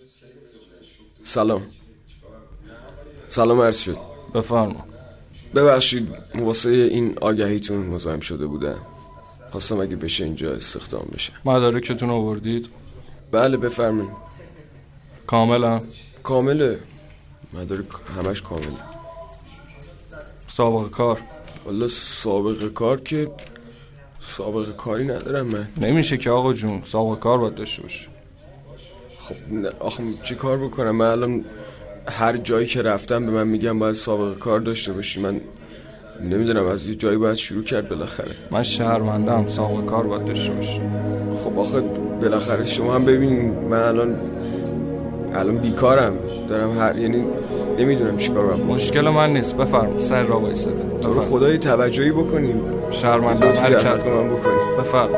سلام عرض شد. بفرما. ببخشید واسه این آگهیتون مزاحم شده بودم. خواستم اگه بشه اینجا استخدام بشه. مدارکتون آوردید؟ بله بفرمایید. کامله. مدارک همش کامله. سابقه کار؟ والا سابقه کار که سابقه کاری ندارم من. نمیشه که آقا جون، سابقه کار باید داشته باشی. خب آخه چی کار بکنم؟ من الان هر جایی که رفتم به من میگم باید سابقه کار داشته باشی. من نمیدونم، از یه جایی باید شروع کرد بالاخره. من شهروندم، سابقه کار باید داشته باشی. خب آخه بالاخره شما هم ببینید من الان بیکارم، دارم یعنی نمیدونم چی کار باید. مشکل من نیست، بفرم سر را بایستید. تو خدای توجهی بکنیم. شهروندم، حرکت کنم بکنیم. بفرم.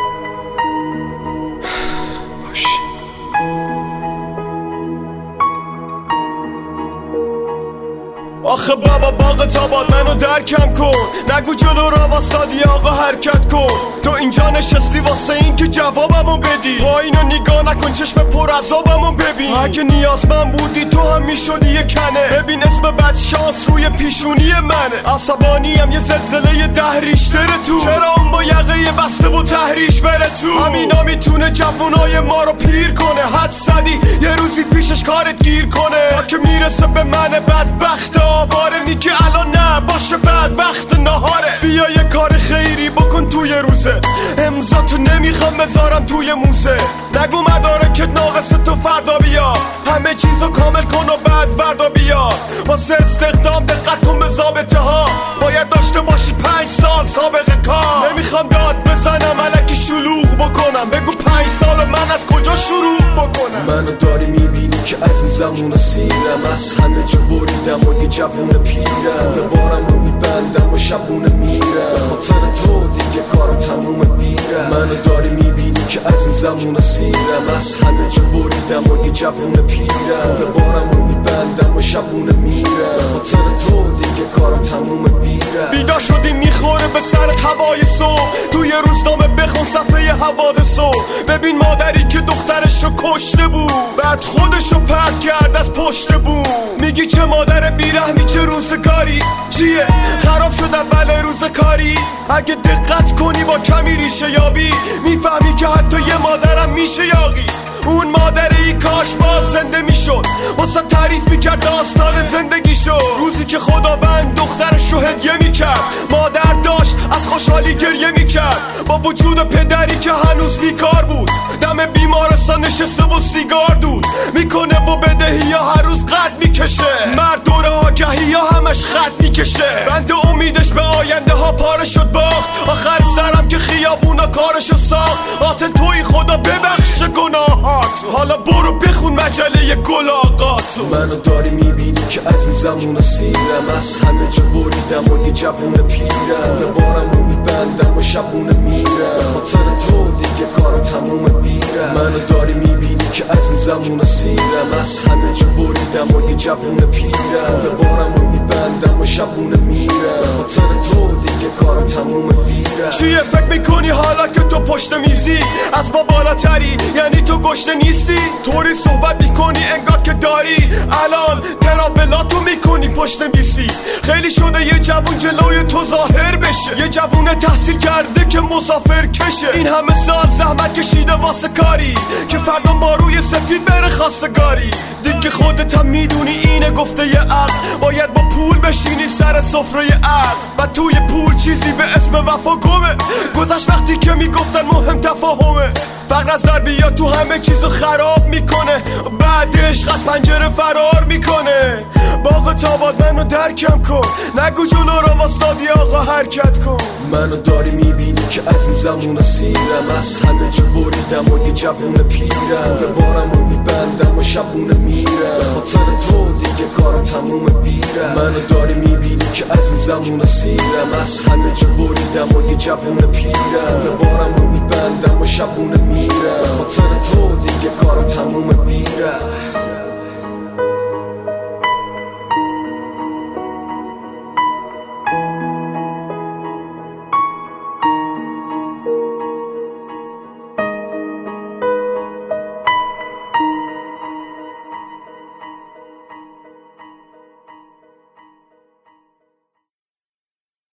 آخه بابا باغ تاباد منو درکم کن، نگو جلو را واسادی آقا حرکت کن. تو اینجا نشستی واسه این که جوابمو بدی، با اینو نگاه نکن چشم پر عذابمو ببین. اگه نیازمند بودی تو هم میشدی یه کنه. ببین اسم بد شانس روی پیشونی منه. عصبانیم یه زلزله 10 ریشتر تو. چرا اون با یقه بسته و تحریش بره تو؟ همینا میتونه جوونای ما رو پیر کنه. حد زدی یه روزی پیشش کارت گیر کنه، تا که میرسه به من بدبخت آواره. میگه الان نه باشه بعد وقت نهاره. بیا یه کار خیری بکن توی روزه، امضا تو نمیخوام بذارم توی موزه. نگو مدارکت ناقص تو فردا بیا، همه چیزو کامل کن و بعد فردا بیا. واسه استخدام دقت کن به ضابطه ها، باید داشته باشی 5 سال سابقه کار. نمیخوام داد بزنم الکی شلوغ بکنم، بگو 5 سال من از کجا شروع بکنم. منو داری میبینی که عزیزم و سیرم، از همه جا بریدم و یه جوون پیرم. یه بارم رو میبندم و شبونه میرم، به خاطر تو دیگه کارم تموم بیرم. منو داری میبینی که عزیزم و سیرم، از همه جا بریدم و یه جوون پیرم. یه بارم رو میبندم و شبونه میرم، به خاطر تو دیگه کارم تموم بیرم. بیدار شدی میخوره به سرت هوای صبح، توی روزنامه بخون صفحه حوادثو. ببین مادری که دخترش رو کشته بود، بعد خودشو پرت کرد از پشت بوم. میگی چه مادر بیرحمی چه روزگاری، چیه خراب شد اول روز کاری. اگه دقت کنی با کمی ریشه یابی، میفهمی که حتی یه مادرم میشه یاغی. اون مادری کاش باز زنده میشد، واسه تعریف میکرد داستان زندگی شد. روزی که خداوند دخترش رو هدیه میکرد، مادر داشت از خوشحالی گریه میکرد. با وجود پدری که هنوز بیکار بود، دم بیمارستان نشسته و سیگار دود میکنه و بدهی ها هر روز قد میکشه. مرد دور آگهی ها همش خط میکشه، بند امیدش به آینده ها پاره شد باخت. آخر سرم که خیابونا کارشو ساخت. قاتل توی خدا ببخش گناهات، حالا برو بخون مجله گل آقاتو. منو داری میبینی که عزیزم و سیرم، از همه جا بریدم و یه جوون پیرم. یه بارم رو میبندم و شبونه میرم، به خاطر تو دیگه کارم تموم بیرم. منو داری میبینی که عزیزم و سیرم، از همه جا بریدم و یه جوون پیرم. یه بارم رو میبندم و شبونه میرم، به خاطر تو دیگه کارم تموم بیرم. چیه فکر میکنی حالا که تو پشت میزی از ما بالاتری، یعنی تو گشته نیستی؟ طوری صحبت میکنی انگار که داری الان ترابلاتو میکنی پشت میزی. خیلی شده یه جوون جلوی تو ظاهر بشه، یه جوون تحصیل کرده که مسافر کشه. این همه سال زحمت کشیده واسه کاری که فردا با روی سفید بره خواستگاری. دیگه خودت هم میدونی اینه گفته یه عقل، باید با پول بشینی سر سفره عقل. و توی پول چیزی به اسم وفا گمه، گذشت وقتی که میگفتن مهم تفاهمه. فقر از در بیا تو همه چیزو خراب میکنه، بعد عشق از پنجره فرار میکنه. باغ تاباد منو درکم کن، نگو جلو را واسطادی آقا حرکت کن. منو داری میبینی که عزیزم و سیرم، از همه جا بریدم و یه جوون پیرم. یه بارم رو میبندم و شبونه میرم، به خاطر تو دیگه کارم تموم بیرم. منو داری میبینی که عزیزم و سیرم، از همه جا بریدم و یه جوون پیرم. یه بارم رو میبندم و شبونه میرم، به خاطر تو دیگه کارم تموم بیرم.